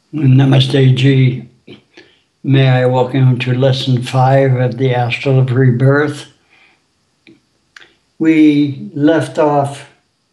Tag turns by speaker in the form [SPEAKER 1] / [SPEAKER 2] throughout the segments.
[SPEAKER 1] Namaste Ji. May I welcome you to lesson 5 of the Astral of Rebirth. We left off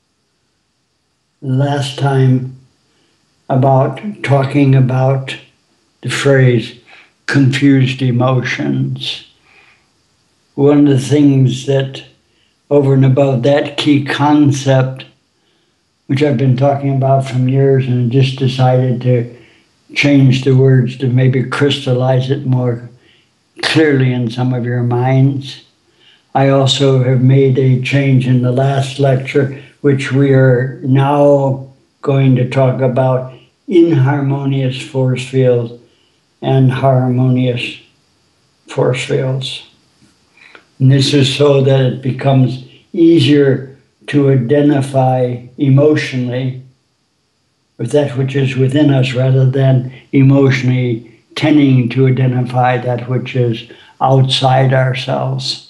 [SPEAKER 1] last time talking about the phrase confused emotions. One of the things that, over and above that key concept, which I've been talking about from years and just decided to change the words to maybe crystallize it more clearly in some of your minds. I also have made a change in the last lecture, which we are now going to talk about inharmonious force fields and harmonious force fields. And this is so that it becomes easier to identify emotionally with that which is within us rather than emotionally tending to identify that which is outside ourselves.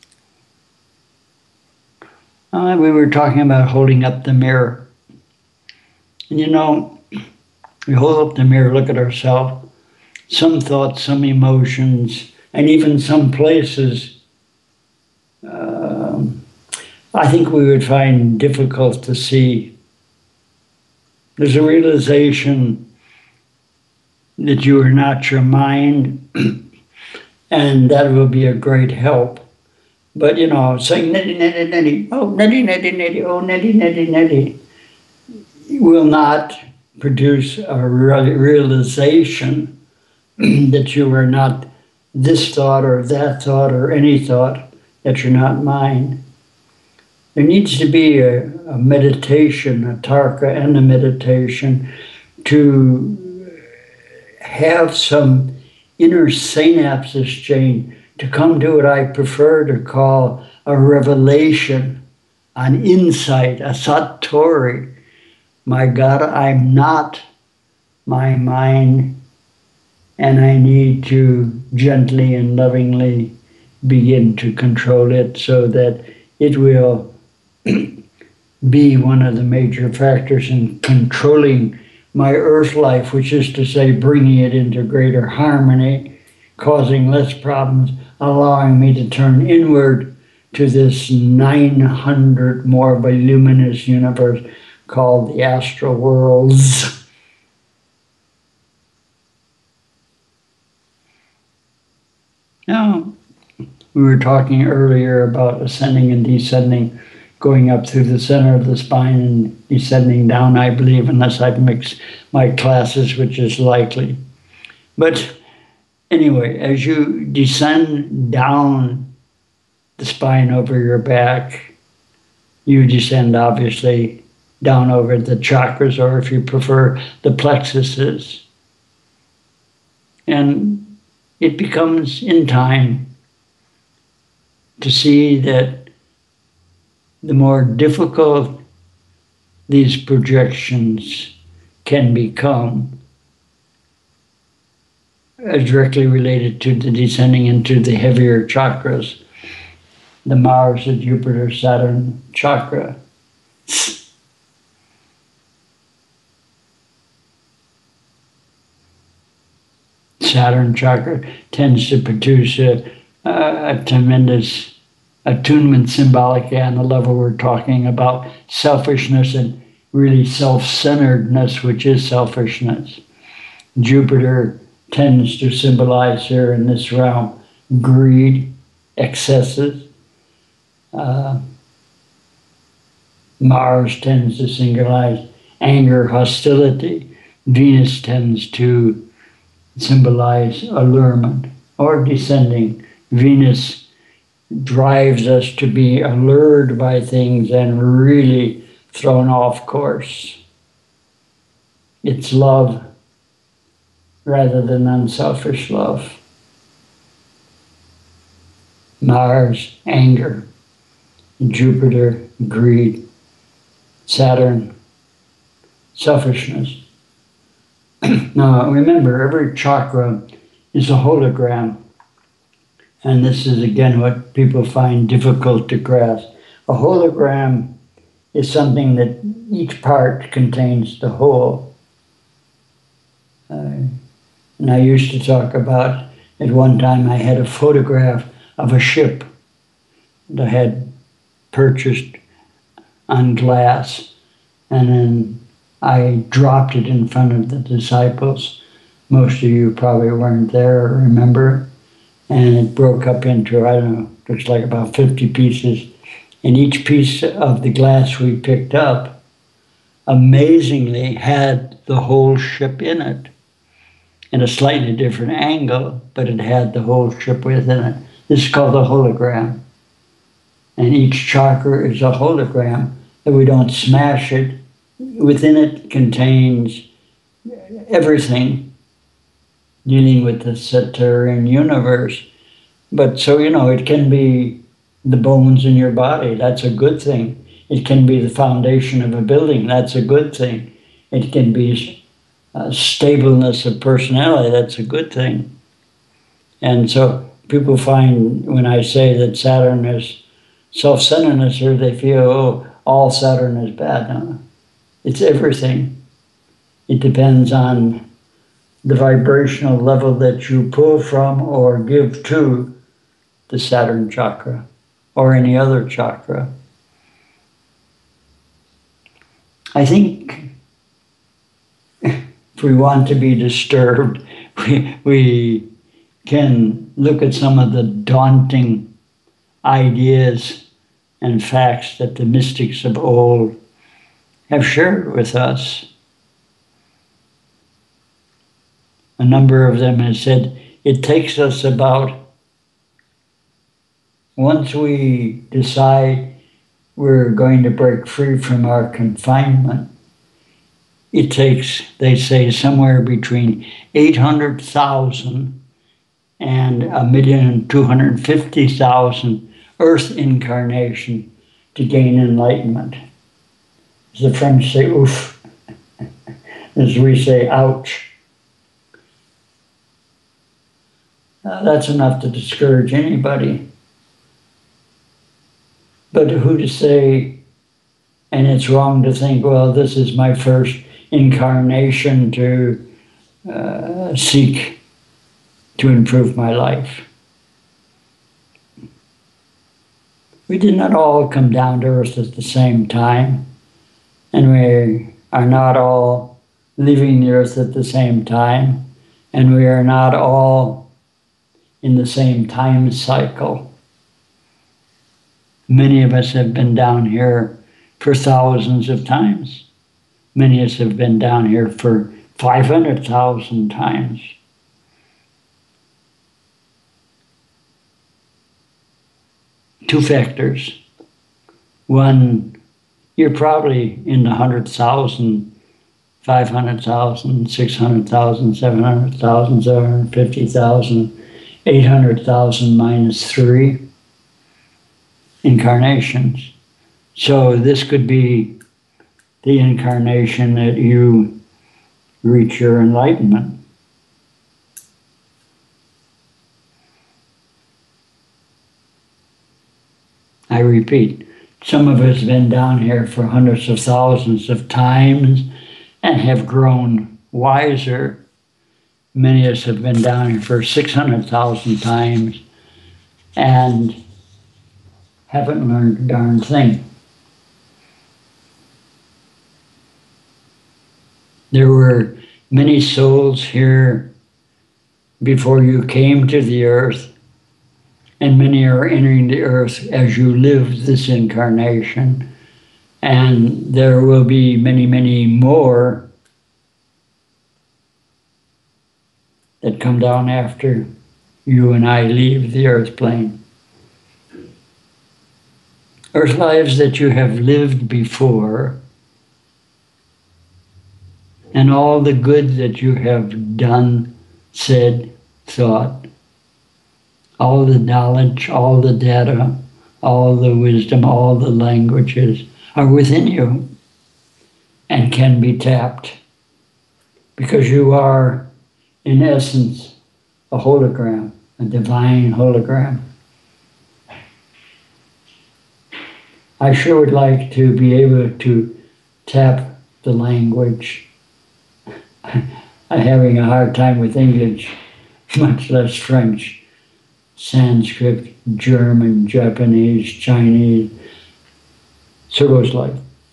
[SPEAKER 1] We were talking about holding up the mirror. And we hold up the mirror, look at ourselves, some thoughts, some emotions, and even some places I think we would find difficult to see. There's a realization that you are not your mind, and that will be a great help. But, saying nitty, nitty, nitty, oh, nitty, nitty, nitty, oh, nitty, nitty, nitty, will not produce a realization that you are not this thought or that thought or any thought, that you're not mind. There needs to be a meditation, a tarka and a meditation, to have some inner synapses chain to come to what I prefer to call a revelation, an insight, a satori. My God, I'm not my mind, and I need to gently and lovingly begin to control it so that it will be one of the major factors in controlling my earth life, which is to say bringing it into greater harmony, causing less problems, allowing me to turn inward to this 900 more voluminous universe called the astral worlds. Now, we were talking earlier about ascending and descending, going up through the center of the spine and descending down, I believe, unless I've mixed my classes, which is likely. But anyway, as you descend down the spine over your back, you descend obviously down over the chakras, or if you prefer, the plexuses. And it becomes in time to see that the more difficult these projections can become, directly related to the descending into the heavier chakras, the Mars, the Jupiter, Saturn chakra. Saturn chakra tends to produce a tremendous attunement symbolically on the level we're talking about selfishness and really self-centeredness, which is selfishness. Jupiter tends to symbolize here in this realm greed, excesses. Mars tends to symbolize anger, hostility. Venus tends to symbolize allurement or descending. Venus drives us to be allured by things and really thrown off course. It's love rather than unselfish love. Mars, anger. Jupiter, greed. Saturn, selfishness. Now remember, every chakra is a hologram. And this is again what people find difficult to grasp. A hologram is something that each part contains the whole. And I used to talk about, at one time I had a photograph of a ship that I had purchased on glass, and then I dropped it in front of the disciples. Most of you probably weren't there or remember. And it broke up into, I don't know, looks like about 50 pieces. And each piece of the glass we picked up amazingly had the whole ship in it, in a slightly different angle, but it had the whole ship within it. This is called a hologram. And each chakra is a hologram, that we don't smash it. Within it contains everything dealing with the Saturn universe. But so, it can be the bones in your body, that's a good thing. It can be the foundation of a building, that's a good thing. It can be stableness of personality, that's a good thing. And so people find when I say that Saturn is self-centeredness, or they feel, oh, all Saturn is bad. No, it's everything. It depends on the vibrational level that you pull from or give to the Saturn chakra or any other chakra. I think if we want to be disturbed, we can look at some of the daunting ideas and facts that the mystics of old have shared with us. A number of them have said it takes us about, once we decide we're going to break free from our confinement, it takes, they say, somewhere between 800,000 and 1,250,000 Earth incarnation to gain enlightenment. As the French say, oof. As we say, ouch. That's enough to discourage anybody. But who to say, and it's wrong to think, well, this is my first incarnation to seek to improve my life. We did not all come down to earth at the same time, and we are not all leaving the earth at the same time, and we are not all in the same time cycle. Many of us have been down here for thousands of times. Many of us have been down here for 500,000 times. Two factors. One, you're probably in the 100,000, 500,000, 600,000, 700,000, 750,000, 800,000 minus 3 incarnations. So this could be the incarnation that you reach your enlightenment. I repeat, some of us have been down here for hundreds of thousands of times and have grown wiser. Many of us have been down here for 600,000 times and haven't learned a darn thing. There were many souls here before you came to the earth, and many are entering the earth as you live this incarnation. And there will be many, many more that come down after you and I leave the earth plane. Earth lives that you have lived before, and all the good that you have done, said, thought, all the knowledge, all the data, all the wisdom, all the languages are within you and can be tapped, because you are, in essence, a hologram, a divine hologram. I sure would like to be able to tap the language I'm having a hard time with English, much less French, Sanskrit, German, Japanese, Chinese. So goes life.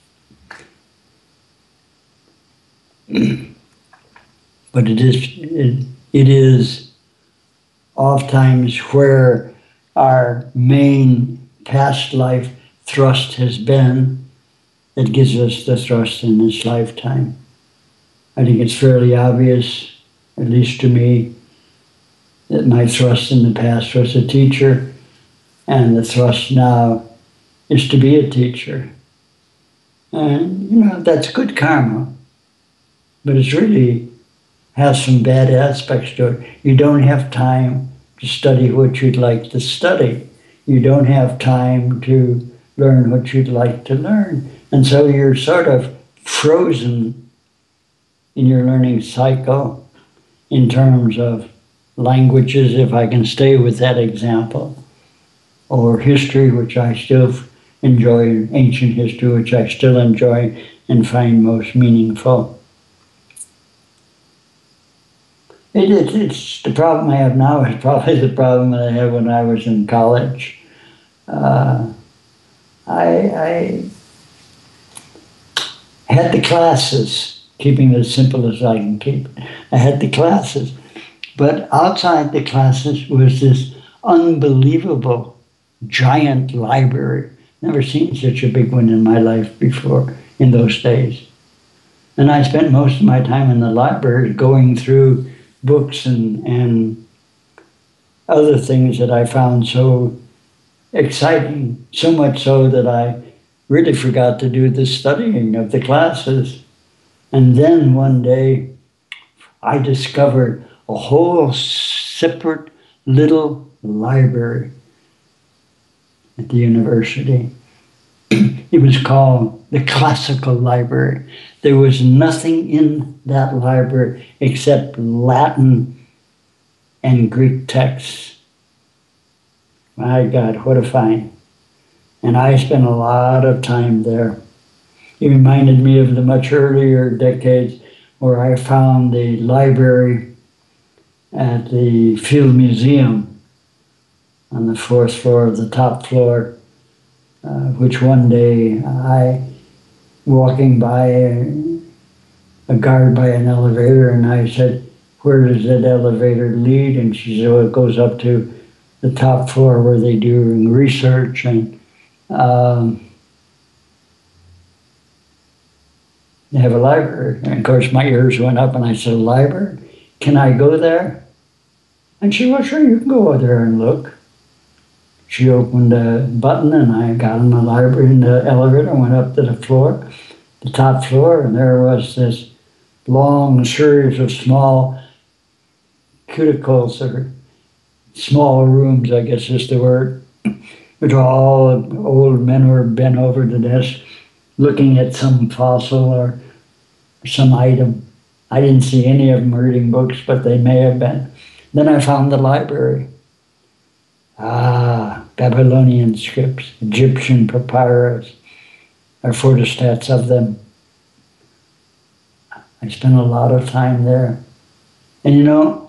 [SPEAKER 1] But it is oftentimes where our main past life thrust has been that gives us the thrust in this lifetime. I think it's fairly obvious, at least to me, that my thrust in the past was a teacher, and the thrust now is to be a teacher. And, that's good karma, but it really has some bad aspects to it. You don't have time to study what you'd like to study. You don't have time to learn what you'd like to learn. And so you're sort of frozen in your learning cycle in terms of languages, if I can stay with that example, or history, which I still enjoy, ancient history, which I still enjoy and find most meaningful. It's the problem I have now is probably the problem that I had when I was in college. I had the classes, keeping it as simple as I can keep it. I had the classes, but outside the classes was this unbelievable giant library. Never seen such a big one in my life before in those days. And I spent most of my time in the library going through books and other things that I found so exciting, so much so that I really forgot to do the studying of the classes. And then one day I discovered a whole separate little library at the university. It was called the Classical Library. There was nothing in that library except Latin and Greek texts. My God, what a find. And I spent a lot of time there. It reminded me of the much earlier decades where I found the library at the Field Museum on the fourth floor of the top floor, which one day I, walking by a guard by an elevator, and I said, "Where does that elevator lead?" And she said, "Well, it goes up to the top floor where they do research." And they have a library. And of course, my ears went up, and I said, "A library? Can I go there?" And she said, "Well, sure, you can go over there and look." She opened a button, and I got in the library in the elevator and went up to the floor, the top floor, and there was this long series of small cuticles, or small rooms, I guess is the word, which all old men were bent over the desk looking at some fossil or some item. I didn't see any of them reading books, but they may have been. Then I found the library. Babylonian scripts, Egyptian papyrus, or photostats of them. I spent a lot of time there. And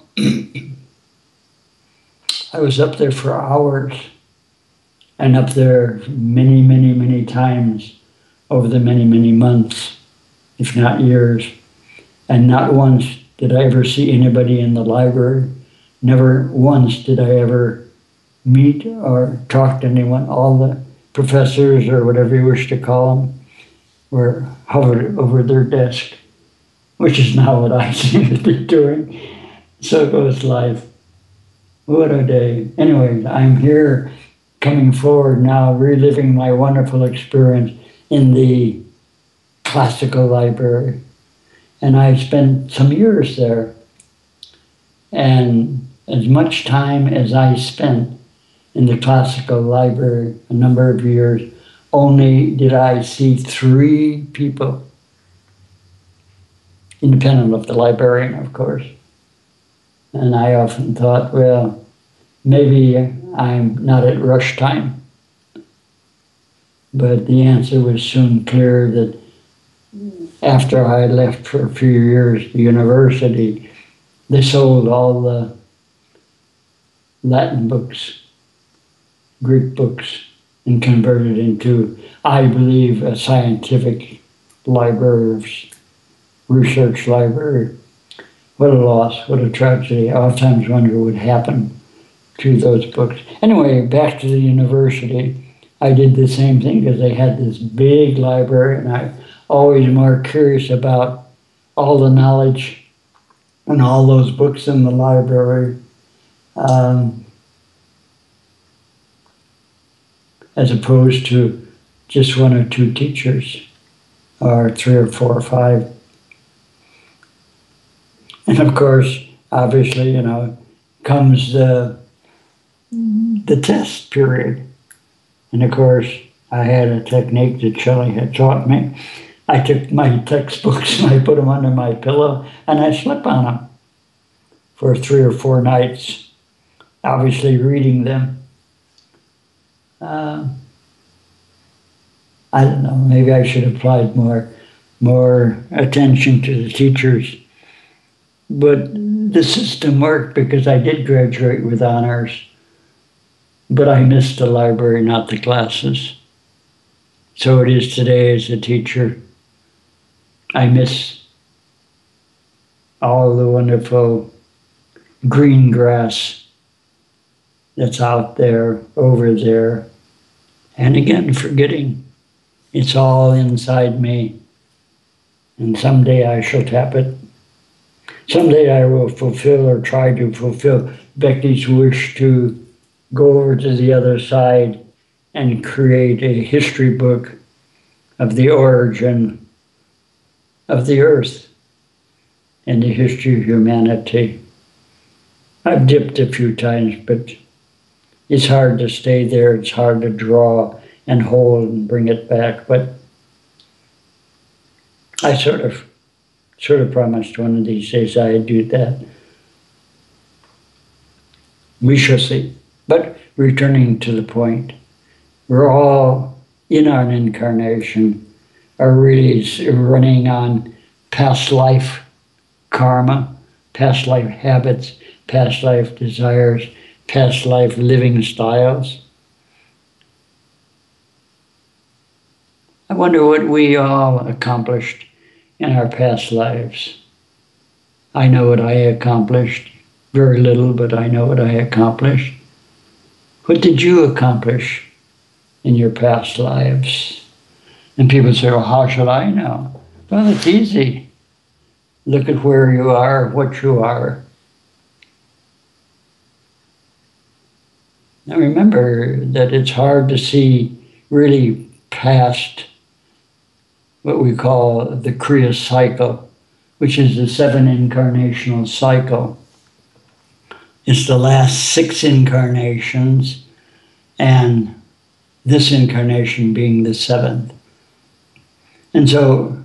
[SPEAKER 1] I was up there for hours, and up there many, many, many times over the many, many months, if not years. And not once did I ever see anybody in the library. Never once did I ever meet or talk to anyone. All the professors, or whatever you wish to call them, were hovered over their desk, which is not what I seem to be doing. So goes life. What a day. Anyway, I'm here coming forward now, reliving my wonderful experience in the Classical Library. And I spent some years there. And as much time as I spent in the Classical Library, a number of years, only did I see 3 people, independent of the librarian, of course. And I often thought, well, maybe I'm not at rush time. But the answer was soon clear that after I left for a few years the university, they sold all the Latin books, Greek books, and converted into, I believe, a scientific library, research library. What a loss, what a tragedy. I oftentimes wonder what happened to those books. Anyway, back to the university. I did the same thing because they had this big library, and I always more curious about all the knowledge and all those books in the library, as opposed to just one or two teachers, or three or four or five. And of course, obviously, comes the test period. And of course, I had a technique that Shelley had taught me. I took my textbooks and I put them under my pillow and I slept on them for 3 or 4 nights, obviously reading them. I don't know, maybe I should have applied more attention to the teachers. But the system worked because I did graduate with honors, but I missed the library, not the classes. So it is today as a teacher. I miss all the wonderful green grass that's out there, over there. And again, forgetting it's all inside me. And someday I shall tap it. Someday I will fulfill or try to fulfill Becky's wish to go over to the other side and create a history book of the origin of the earth and the history of humanity. I've dipped a few times, but it's hard to stay there. It's hard to draw and hold and bring it back. But I sort of promised one of these days I'd do that. We shall see. But returning to the point, we're all in our incarnation are really running on past life karma, past life habits, past life desires, past life living styles. I wonder what we all accomplished in our past lives. I know what I accomplished. Very little, but I know what I accomplished. What did you accomplish in your past lives? And people say, well, how should I know? Well, it's easy. Look at where you are, what you are. Now remember that it's hard to see really past what we call the Kriya cycle, which is the 7 incarnational cycle. It's the last 6 incarnations, and this incarnation being the 7th. And so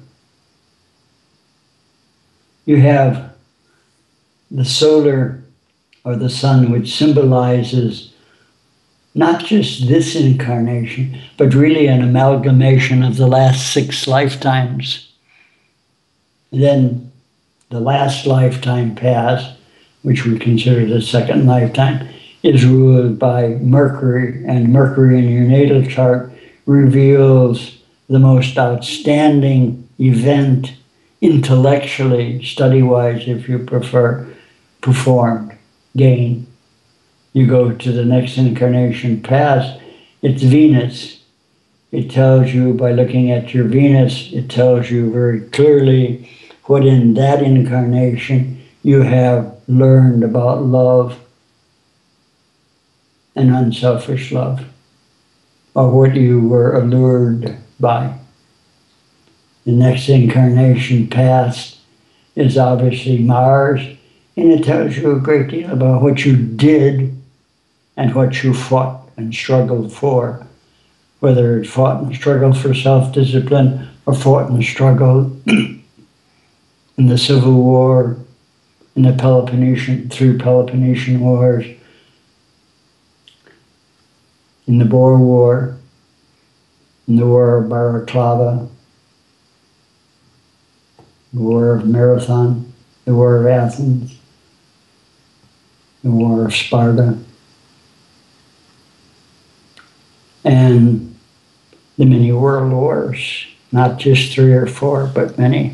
[SPEAKER 1] you have the solar, or the sun, which symbolizes not just this incarnation, but really an amalgamation of the last 6 lifetimes. Then the last lifetime past, which we consider the second lifetime, is ruled by Mercury, and Mercury in your natal chart reveals the most outstanding event intellectually, study-wise, if you prefer, performed, gained. You go to the next incarnation past, it's Venus. It tells you, by looking at your Venus, it tells you very clearly what in that incarnation you have learned about love and unselfish love, or what you were allured by. The next incarnation past is obviously Mars, and it tells you a great deal about what you did and what you fought and struggled for, whether it fought and struggled for self-discipline or fought and struggled in the Civil War, in the three Peloponnesian Wars, in the Boer War, in the War of Balaclava. the War of Marathon, the War of Athens, the War of Sparta, and the many world wars, not just 3 or 4, but many.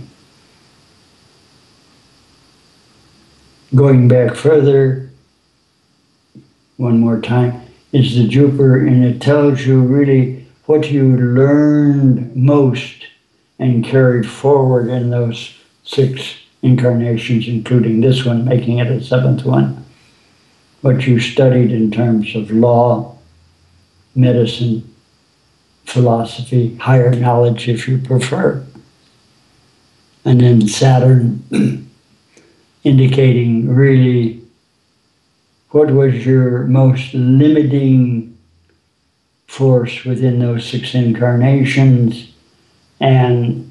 [SPEAKER 1] Going back further, one more time, is the Jupiter, and it tells you really what you learned most and carried forward in those 6 incarnations, including this one, making it a 7th one. What you studied in terms of law, medicine, philosophy, higher knowledge if you prefer. And then Saturn indicating really what was your most limiting force within those 6 incarnations, and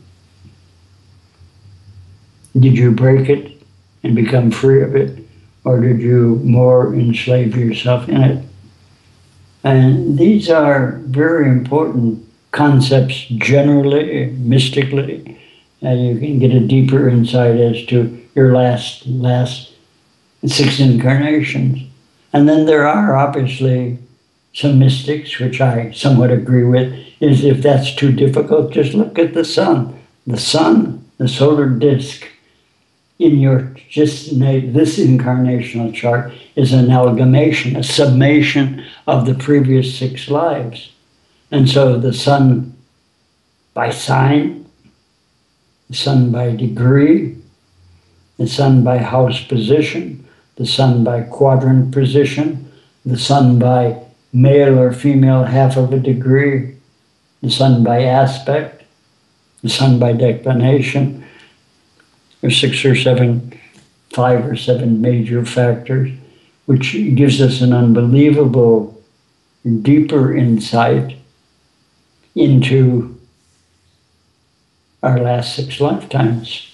[SPEAKER 1] did you break it and become free of it, or did you more enslave yourself in it? And these are very important concepts generally, mystically, and you can get a deeper insight as to your last 6 incarnations. And then there are obviously some mystics, which I somewhat agree with, is if that's too difficult, just look at the sun. The sun, the solar disk, in your just this incarnational chart is an amalgamation, a summation of the previous 6 lives. And so the sun by sign, the sun by degree, the sun by house position, the sun by quadrant position, the sun by male or female half of a degree, the sun by aspect, the sun by declination. There's 6 or 7, 5 or 7 major factors, which gives us an unbelievable, deeper insight into our last 6 lifetimes.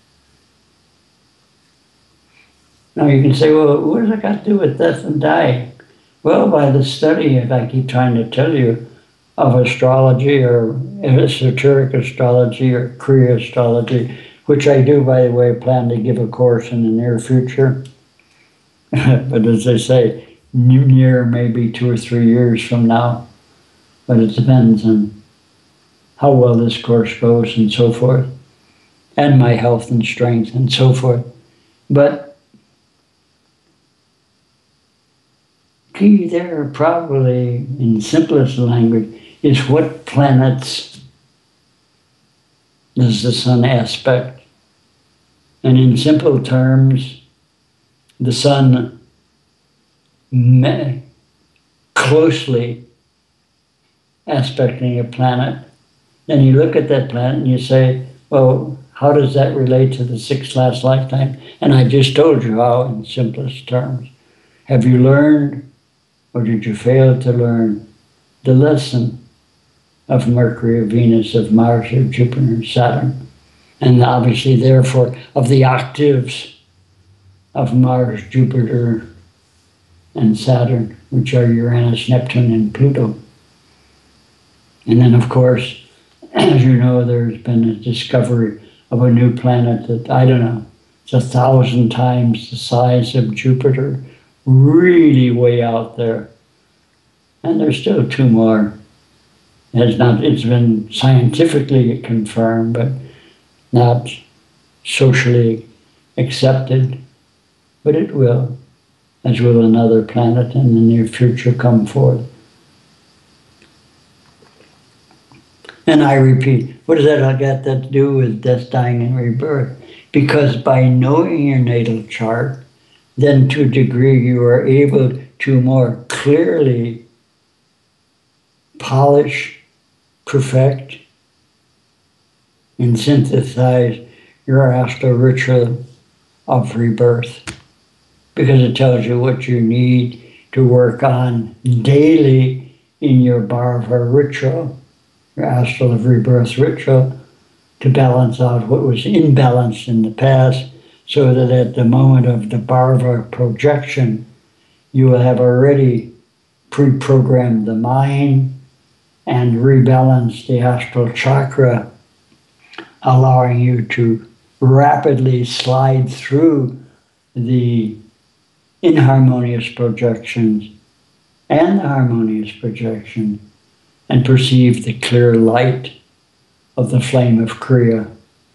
[SPEAKER 1] Now you can say, well, what does that got to do with death and dying? Well, by the study, if I keep trying to tell you, of astrology or esoteric astrology or Kriya astrology, which I do, by the way, plan to give a course in the near future. But as they say, near maybe 2 or 3 years from now, but it depends on how well this course goes and so forth, and my health and strength and so forth. But key there probably, in simplest language, is what planets does the sun aspect? And in simple terms, the sun closely aspecting a planet. Then you look at that planet and you say, well, how does that relate to the 6 last lifetime? And I just told you how in simplest terms. Have you learned, or did you fail to learn, the lesson of Mercury, of Venus, of Mars, of Jupiter, and Saturn? And obviously, therefore, of the octaves of Mars, Jupiter, and Saturn, which are Uranus, Neptune, and Pluto. And then, of course, as you know, there's been a discovery of a new planet that, I don't know, it's 1,000 times the size of Jupiter, really way out there. And there's still 2 more. It's been scientifically confirmed, but not socially accepted. But it will, as will another planet in the near future come forth. And I repeat, what does that got to do with death, dying, and rebirth? Because by knowing your natal chart, then to a degree you are able to more clearly polish, perfect, and synthesize your astral ritual of rebirth. Because it tells you what you need to work on daily in your Bharava ritual, your astral of rebirth ritual, to balance out what was imbalanced in the past, so that at the moment of the Bharava projection, you will have already pre-programmed the mind and rebalanced the astral chakra, allowing you to rapidly slide through the inharmonious projections and the harmonious projection and perceive the clear light of the flame of Kriya,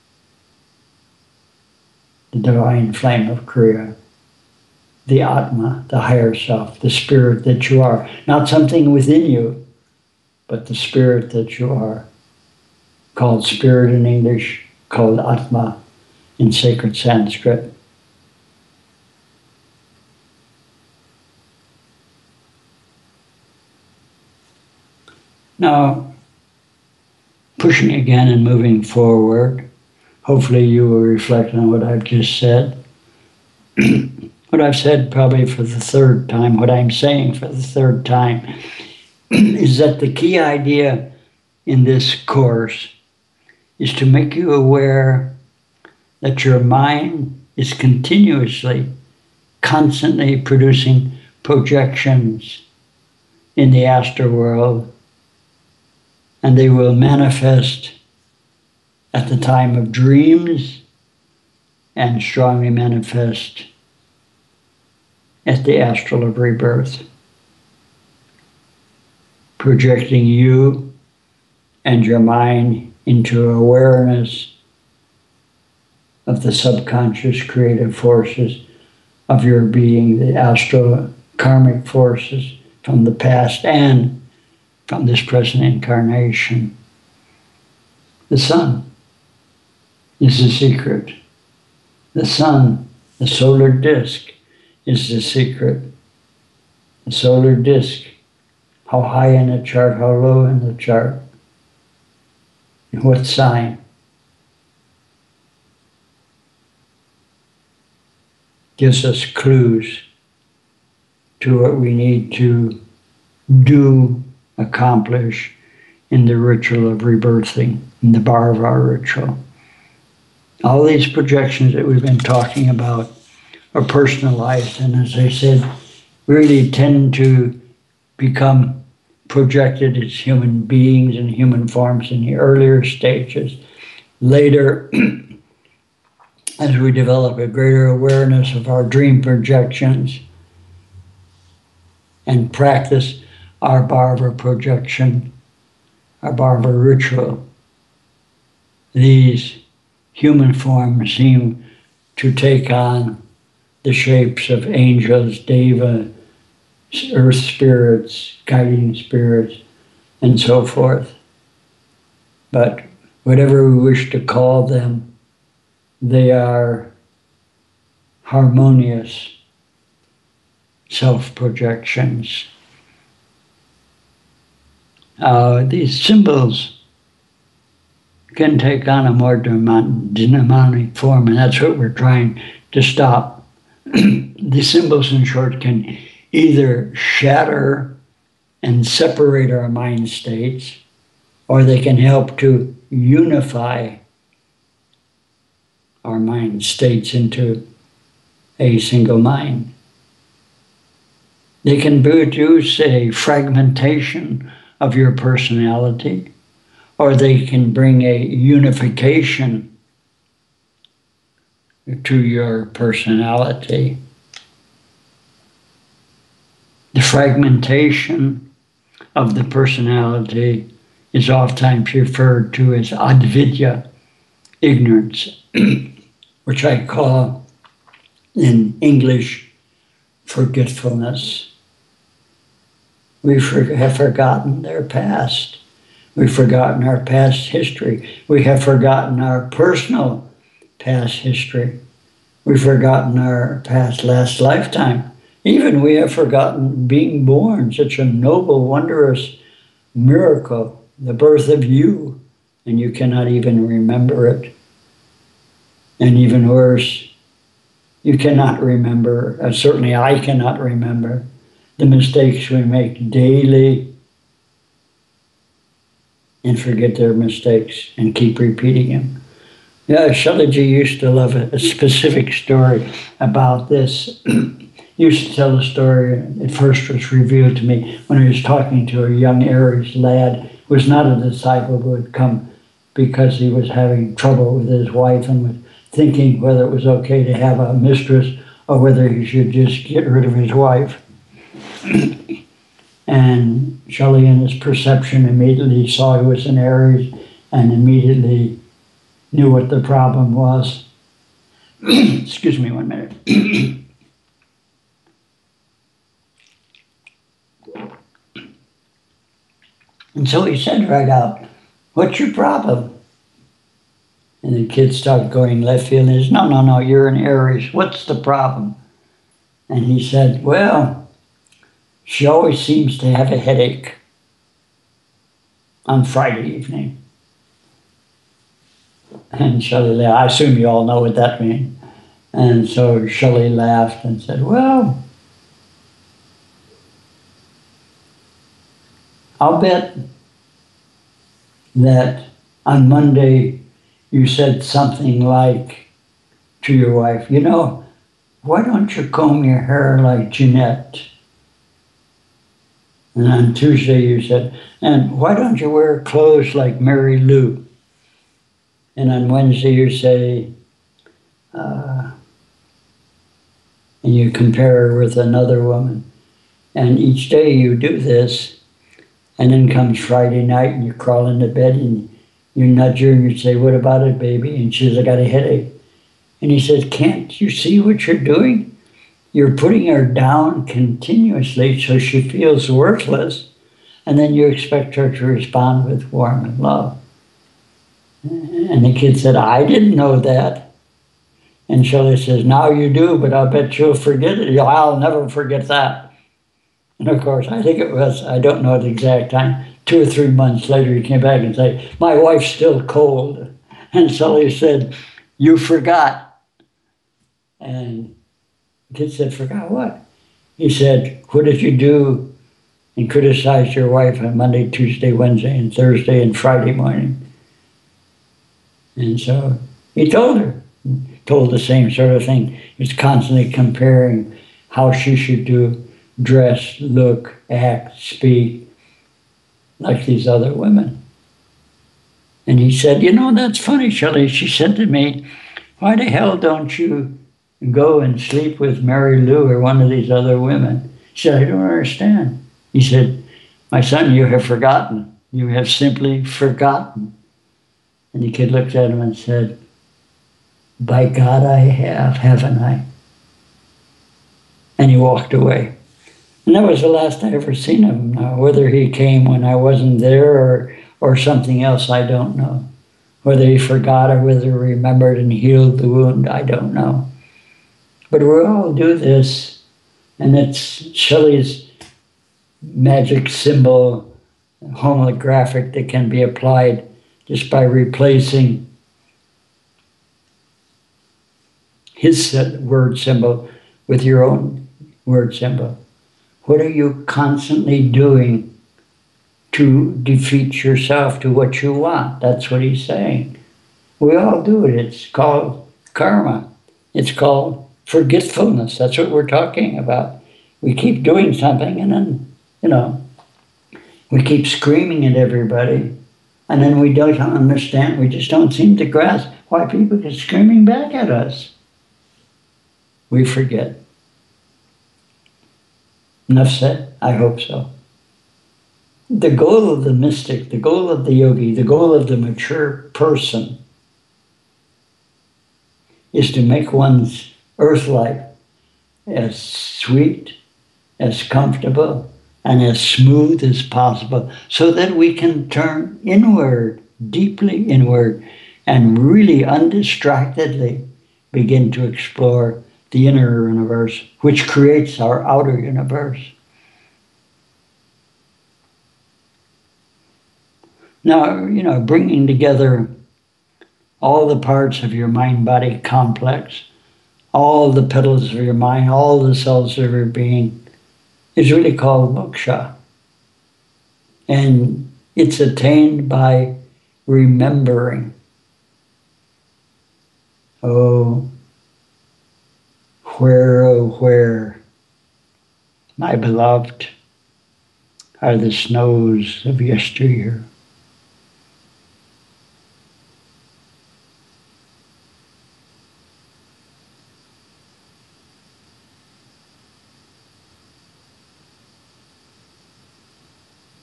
[SPEAKER 1] the divine flame of Kriya, the Atma, the higher self, the spirit that you are. Not something within you, but the spirit that you are, called spirit in English, called Atma in sacred Sanskrit. Now, pushing again and moving forward, hopefully you will reflect on what I've just said. What I've said probably for the third time, what I'm saying for the third time, is that the key idea in this course is to make you aware that your mind is continuously, constantly producing projections in the astral world, and they will manifest at the time of dreams and strongly manifest at the astral of rebirth, projecting you and your mind into awareness of the subconscious creative forces of your being, the astral karmic forces from the past and from this present incarnation. The sun is the secret. The sun, the solar disk, is the secret. The solar disk, how high in the chart, how low in the chart, and what sign. Gives us clues to what we need to do, accomplish in the ritual of rebirthing, in the Bharava ritual. All these projections that we've been talking about are personalized, and as I said, really tend to become projected as human beings and human forms in the earlier stages. Later, as we develop a greater awareness of our dream projections and practice our Bharava projection, our Bharava ritual, these human forms seem to take on the shapes of angels, deva, earth spirits, guiding spirits, and so forth. But whatever we wish to call them, they are harmonious self-projections. These symbols can take on a more demonic form, and that's what we're trying to stop. The symbols, in short, can either shatter and separate our mind states, or they can help to unify our mind states into a single mind. They can produce a fragmentation of your personality, or they can bring a unification to your personality. The fragmentation of the personality is oftentimes referred to as avidya, ignorance, which I call in English forgetfulness. We have forgotten their past. We've forgotten our past history. We have forgotten our personal past history. We've forgotten our past last lifetime. Even we have forgotten being born, such a noble, wondrous miracle, the birth of you, and you cannot even remember it. And even worse, you cannot remember, certainly I cannot remember, the mistakes we make daily and forget their mistakes and keep repeating them. Yeah, Shailaji used to love a specific story about this. He used to tell the story, it first was revealed to me when he was talking to a young Aries lad who was not a disciple, but had come because he was having trouble with his wife and was thinking whether it was okay to have a mistress or whether he should just get rid of his wife. And Shelley, in his perception, immediately saw he was an Aries and immediately knew what the problem was. Excuse me 1 minute. And so he said right out, "What's your problem?" And the kid started going left field and he said, no, you're an Aries. What's the problem? And he said, well, she always seems to have a headache on Friday evening. And Shelley laughed. I assume you all know what that means. And so Shelley laughed and said, well, I'll bet that on Monday you said something like to your wife, you know, why don't you comb your hair like Jeanette? And on Tuesday you said, and why don't you wear clothes like Mary Lou? And on Wednesday you say, and you compare her with another woman. And each day you do this, and then comes Friday night and you crawl into bed and you nudge her and you say, what about it, baby? And she says, I got a headache. And he says, can't you see what you're doing? You're putting her down continuously so she feels worthless, and then you expect her to respond with warmth and love. And the kid said, I didn't know that. And Shelley says, now you do, but I'll bet you'll forget it. I'll never forget that. And of course, I think it was, I don't know the exact time, 2 or 3 months later, he came back and said, my wife's still cold. And Shelley said, you forgot. And the kid said, forgot what? He said, what did you do and criticize your wife on Monday, Tuesday, Wednesday, and Thursday, and Friday morning? And so he told her, told the same sort of thing. He's constantly comparing how she should do, dress, look, act, speak, like these other women. And he said, you know, that's funny, Shelley. She said to me, why the hell don't you go and sleep with Mary Lou or one of these other women? She said, I don't understand. He said, my son, you have forgotten. You have simply forgotten. And the kid looked at him and said, by God, I have, haven't I? And he walked away. And that was the last I ever seen of him. Now, whether he came when I wasn't there or something else, I don't know. Whether he forgot or whether he remembered and healed the wound, I don't know. But we all do this, and it's Shelley's magic symbol, homographic, that can be applied just by replacing his word symbol with your own word symbol. What are you constantly doing to defeat yourself to what you want? That's what he's saying. We all do it. It's called karma. It's called forgetfulness. That's what we're talking about. We keep doing something and then, we keep screaming at everybody, and then we don't understand. We just don't seem to grasp why people are screaming back at us. We forget. Enough said? I hope so. The goal of the mystic, the goal of the yogi, the goal of the mature person is to make one's earth life as sweet, as comfortable, and as smooth as possible so that we can turn inward, deeply inward, and really undistractedly begin to explore the inner universe, which creates our outer universe. Now, bringing together all the parts of your mind-body complex, all the petals of your mind, all the cells of your being, is really called moksha. And it's attained by remembering. Oh, where, my beloved, are the snows of yesteryear?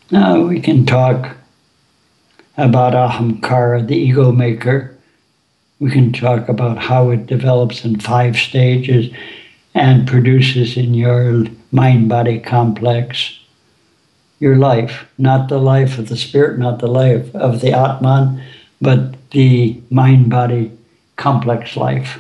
[SPEAKER 1] Now we can talk about ahamkara, the ego maker. We can talk about how it develops in 5 stages and produces in your mind-body complex your life, not the life of the spirit, not the life of the Atman, but the mind-body complex life.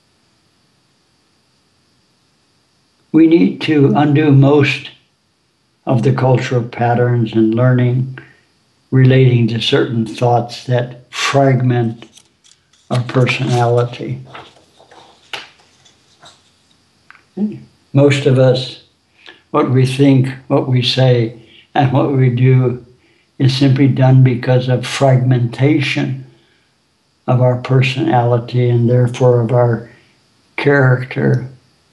[SPEAKER 1] We need to undo most of the cultural patterns and learning relating to certain thoughts that fragment our personality. Most of us, what we think, what we say, and what we do is simply done because of fragmentation of our personality and therefore of our character.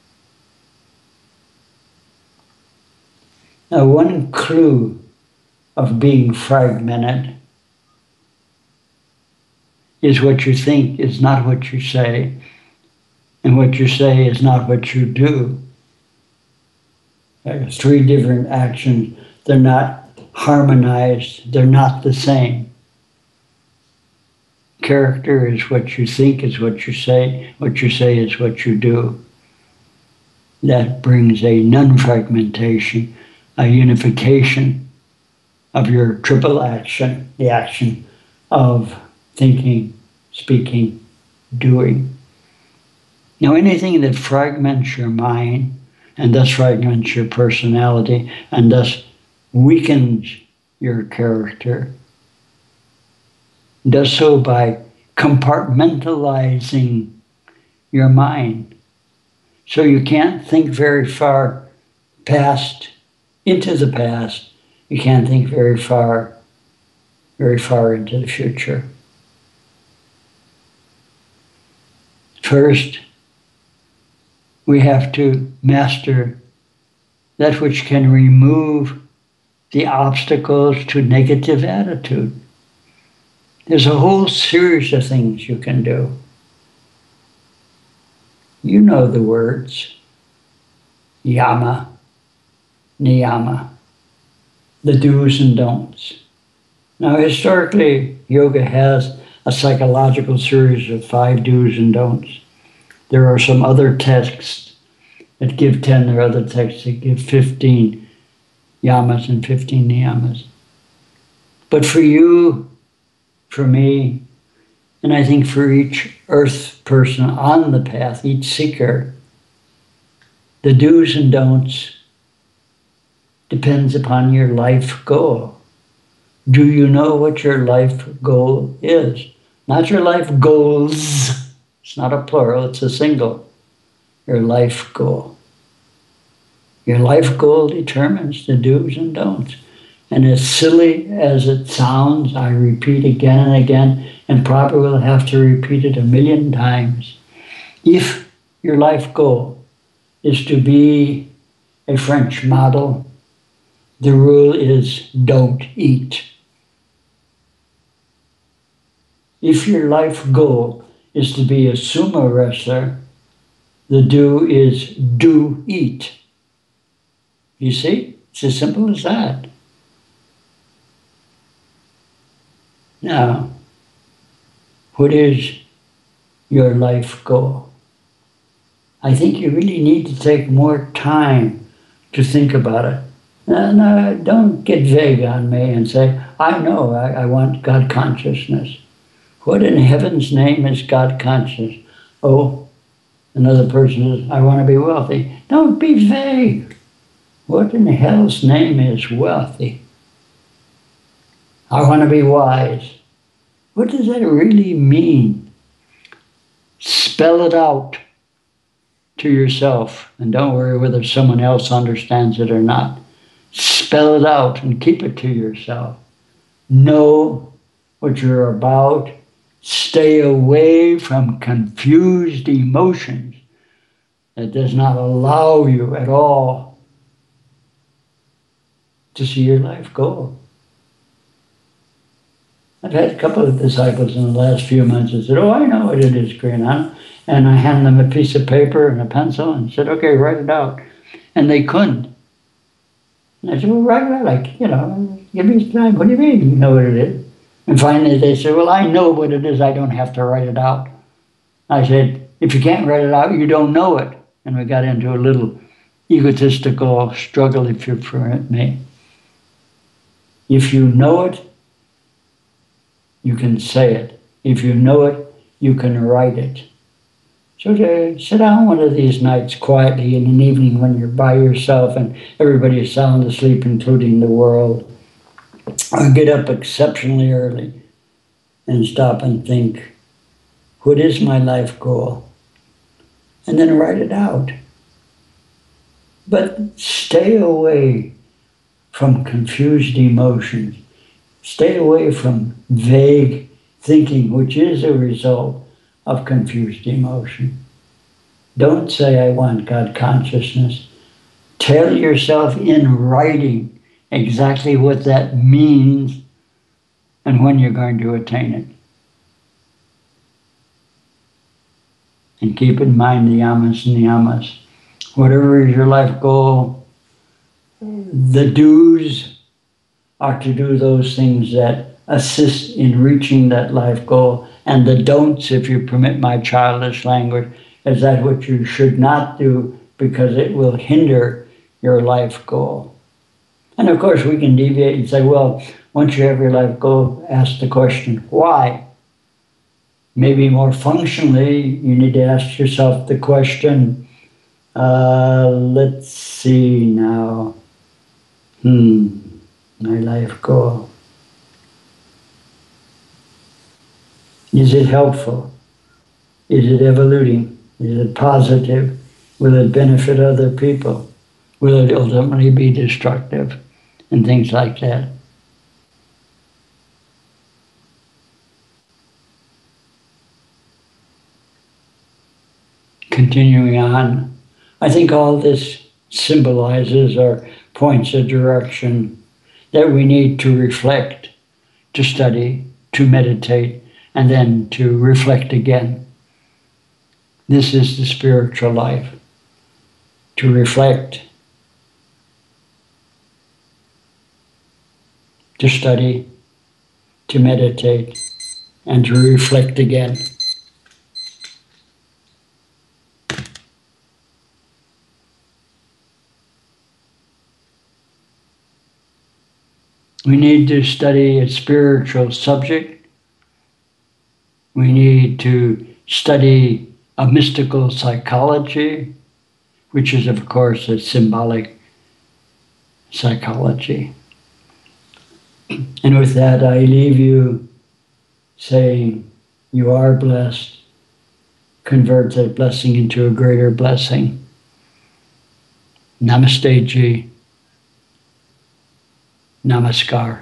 [SPEAKER 1] Now, one clue of being fragmented is what you think is not what you say, and what you say is not what you do. There are 3 different actions. They're not harmonized. They're not the same. Character is what you think is what you say. What you say is what you do. That brings a non-fragmentation, a unification of your triple action, the action of thinking, speaking, doing. Now, anything that fragments your mind and thus fragments your personality and thus weakens your character does so by compartmentalizing your mind. So you can't think very far past, into the past. You can't think very far into the future. First, we have to master that which can remove the obstacles to negative attitude. There's a whole series of things you can do. You know the words. Yama, niyama. The do's and don'ts. Now, historically, yoga has a psychological series of 5 do's and don'ts. There are some other texts that give 10. There are other texts that give 15 yamas and 15 niyamas. But for you, for me, and I think for each earth person on the path, each seeker, the do's and don'ts depends upon your life goal. Do you know what your life goal is? Not your life goals. It's not a plural, it's a single. Your life goal. Your life goal determines the do's and don'ts. And as silly as it sounds, I repeat again and again, and probably will have to repeat it 1,000,000 times. If your life goal is to be a French model, the rule is don't eat. If your life goal is to be a sumo wrestler, the do is do eat. You see? It's as simple as that. Now, what is your life goal? I think you really need to take more time to think about it. No, don't get vague on me and say, I know, I want God consciousness. What in heaven's name is God consciousness? Oh, another person says, I want to be wealthy. Don't be vague. What in hell's name is wealthy? I want to be wise. What does that really mean? Spell it out to yourself, and don't worry whether someone else understands it or not. Spell it out and keep it to yourself. Know what you're about. Stay away from confused emotions that does not allow you at all to see your life goal. I've had a couple of disciples in the last few months that said, oh, I know what it is, Kriyananda. And I hand them a piece of paper and a pencil and said, okay, write it out. And they couldn't. And I said, well, right, like, give me time. What do you mean you know what it is? And finally they said, well, I know what it is. I don't have to write it out. I said, if you can't write it out, you don't know it. And we got into a little egotistical struggle, if you permit me. If you know it, you can say it. If you know it, you can write it. So to sit down one of these nights quietly in an evening when you're by yourself and everybody's sound asleep, including the world, or get up exceptionally early and stop and think, what is my life goal? And then write it out. But stay away from confused emotions. Stay away from vague thinking, which is a result of confused emotion. Don't say, I want God consciousness. Tell yourself in writing exactly what that means and when you're going to attain it. And keep in mind the yamas and niyamas. Whatever is your life goal, the do's are to do those things that assist in reaching that life goal. And the don'ts, if you permit my childish language, is that what you should not do because it will hinder your life goal. And of course we can deviate and say, well, once you have your life goal, ask the question, why? Maybe more functionally, you need to ask yourself the question, let's see now, my life goal. Is it helpful? Is it evoluting? Is it positive? Will it benefit other people? Will it ultimately be destructive? And things like that. Continuing on, I think all this symbolizes or points a direction that we need to reflect, to study, to meditate, and then to reflect again. This is the spiritual life. To reflect, to study, to meditate, and to reflect again. We need to study a spiritual subject. We need to study a mystical psychology, which is, of course, a symbolic psychology. And with that, I leave you saying, you are blessed. Convert that blessing into a greater blessing. Namaste Ji. Namaskar.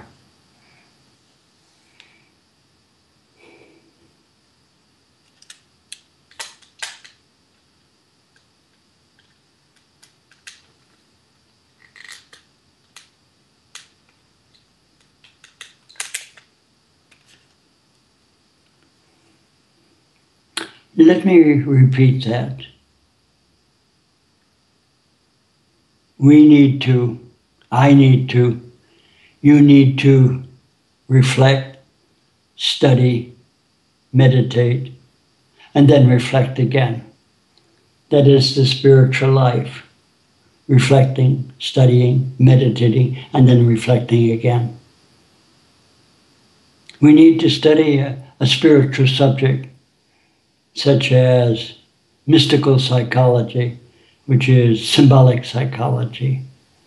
[SPEAKER 1] Let me repeat that. We need to, I need to, you need to reflect, study, meditate, and then reflect again. That is the spiritual life. Reflecting, studying, meditating, and then reflecting again. We need to study a spiritual subject, such as mystical psychology, which is symbolic psychology.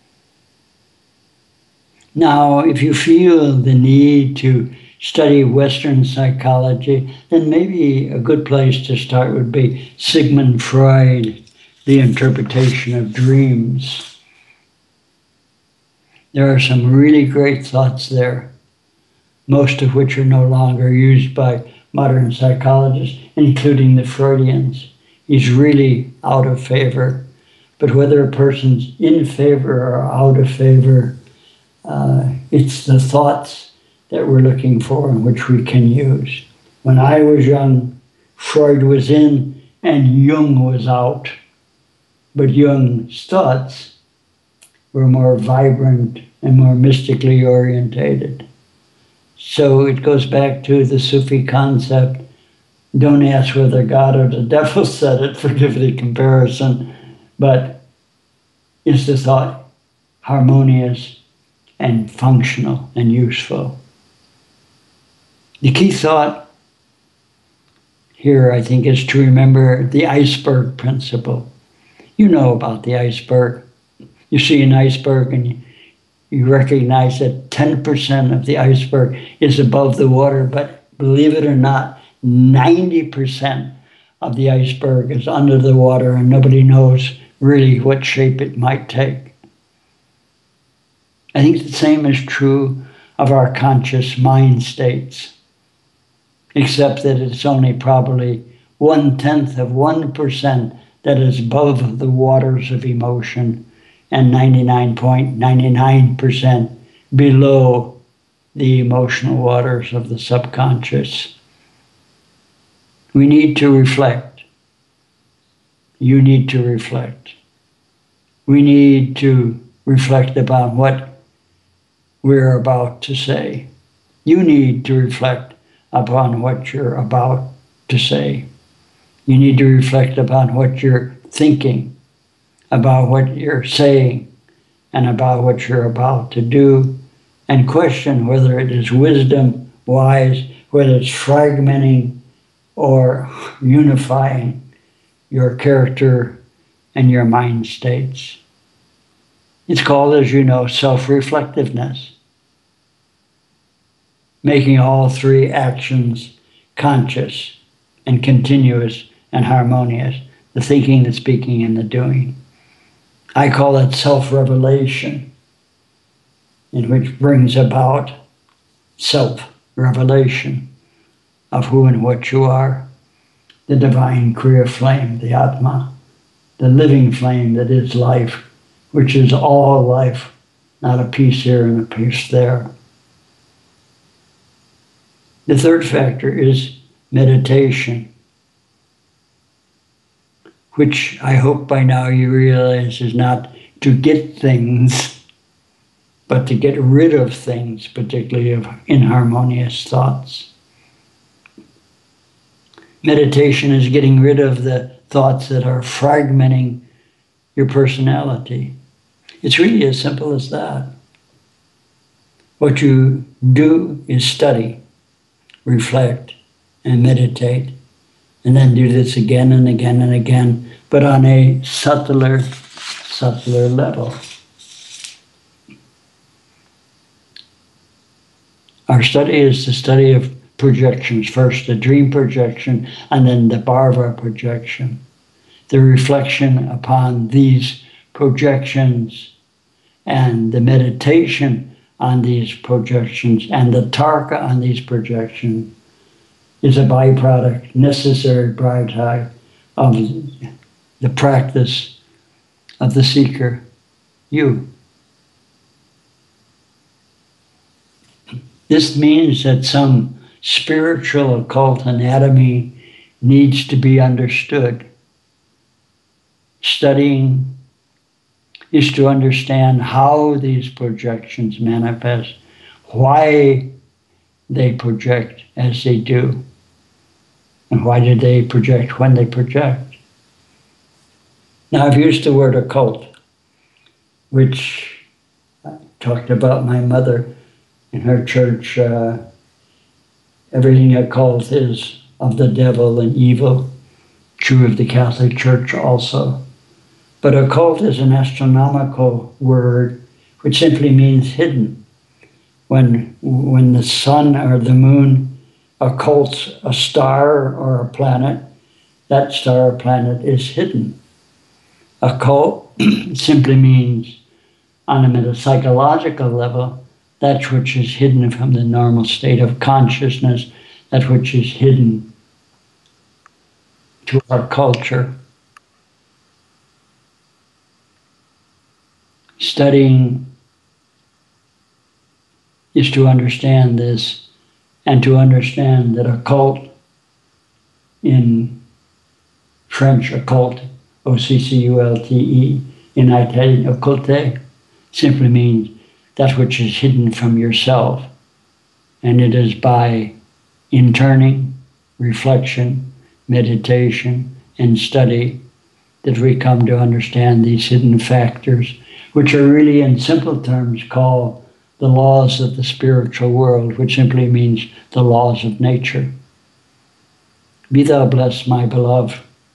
[SPEAKER 1] Now, if you feel the need to study Western psychology, then maybe a good place to start would be Sigmund Freud, the interpretation of dreams. There are some really great thoughts there, most of which are no longer used by modern psychologists, including the Freudians. He's really out of favor. But whether a person's in favor or out of favor, it's the thoughts that we're looking for and which we can use. When I was young, Freud was in and Jung was out. But Jung's thoughts We're more vibrant and more mystically orientated. So it goes back to the Sufi concept. Don't ask whether God or the devil said it, forgive the comparison, but is the thought harmonious and functional and useful? The key thought here, I think, is to remember the iceberg principle. You know about the iceberg. You see an iceberg and you recognize that 10% of the iceberg is above the water, but believe it or not, 90% of the iceberg is under the water and nobody knows really what shape it might take. I think the same is true of our conscious mind states, except that it's only probably 0.1% that is above the waters of emotion and 99.99% below the emotional waters of the subconscious. We need to reflect. You need to reflect. We need to reflect about what we're about to say. You need to reflect upon what you're about to say. You need to reflect upon what you're thinking, about what you're saying, and about what you're about to do, and question whether it is wisdom, wise, whether it's fragmenting or unifying your character and your mind states. It's called, as you know, self-reflectiveness. Making all three actions conscious and continuous and harmonious, the thinking, the speaking, and the doing. I call it self-revelation, in which brings about self-revelation of who and what you are, the divine Kriya flame, the Atma, the living flame that is life, which is all life, not a piece here and a piece there. The third factor is meditation, which I hope by now you realize is not to get things, but to get rid of things, particularly of inharmonious thoughts. Meditation is getting rid of the thoughts that are fragmenting your personality. It's really as simple as that. What you do is study, reflect, and meditate, and then do this again and again and again, but on a subtler level. Our study is the study of projections. First the dream projection, and then the bhava projection. The reflection upon these projections and the meditation on these projections and the tarka on these projections is a byproduct, necessary byproduct of the practice of the seeker, you. This means that some spiritual occult anatomy needs to be understood. Studying is to understand how these projections manifest, why they project as they do, and why do they project when they project. Now, I've used the word occult, which I talked about my mother in her church. Everything occult is of the devil and evil, true of the Catholic Church also. But occult is an astronomical word which simply means hidden. When the sun or the moon occults a star or a planet, that star or planet is hidden. Occult simply means, on a metapsychological level, that which is hidden from the normal state of consciousness, that which is hidden to our culture. Studying is to understand this, and to understand that occult, in French occult, O-C-C-U-L-T-E, in Italian occulte, simply means that which is hidden from yourself. And it is by interning, reflection, meditation, and study that we come to understand these hidden factors, which are really in simple terms called the laws of the spiritual world, which simply means the laws of nature. Be thou blessed, my beloved.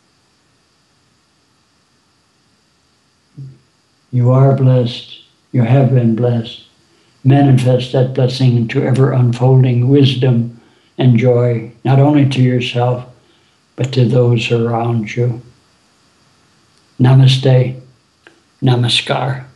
[SPEAKER 1] You are blessed. You have been blessed. Manifest that blessing into ever unfolding wisdom and joy, not only to yourself, but to those around you. Namaste. Namaskar.